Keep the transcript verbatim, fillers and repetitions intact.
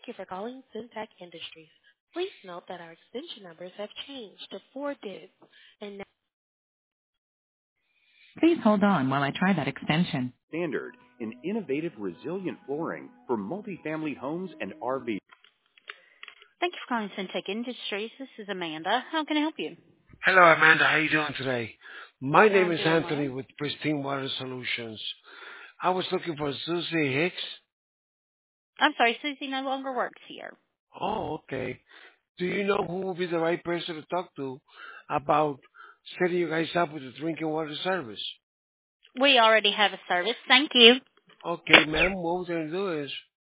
Thank you for calling Syntec Industries. Please note that our extension numbers have changed to four digits, and now please hold on while I try that extension. Standard in innovative, resilient flooring for multifamily homes and R V. Thank you for calling Syntec Industries. This is Amanda. How can I help you? Hello, Amanda. How you doing today? My name I'm is doing Anthony well. with Pristine Water Solutions. I was looking for Susie Hicks. I'm sorry, Susie no longer works here. Oh, okay. Do you know who will be the right person to talk to about setting you guys up with a drinking water service? We already have a service. Thank you. Okay, ma'am. What we're going to do is